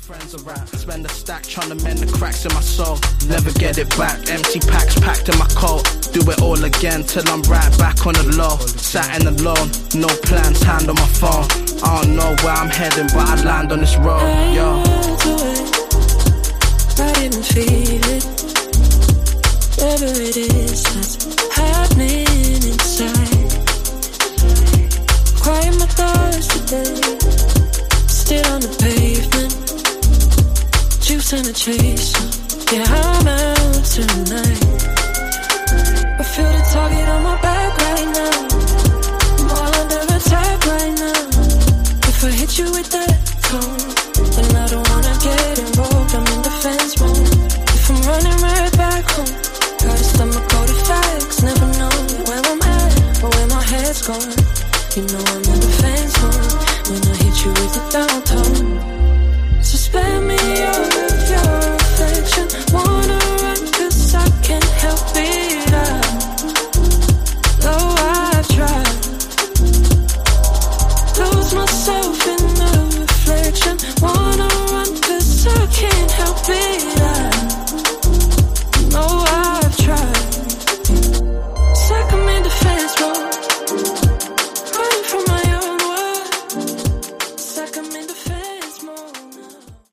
friends are rap. Spend a stack trying to mend the cracks in my soul. Never get it back. Empty packs packed in my coat. Do it all again till I'm right back on the low. Sat in alone, no plans, hand on my phone. I don't know where I'm heading, but I land on this road. Yo. I didn't feel it. Whatever it is that's happening inside. Quiet my thoughts today. Still on the pavement. Juice and a chaser. Yeah, I'm out tonight. I feel the target on my back right now. I'm all under attack right now. If I hit you with that tone,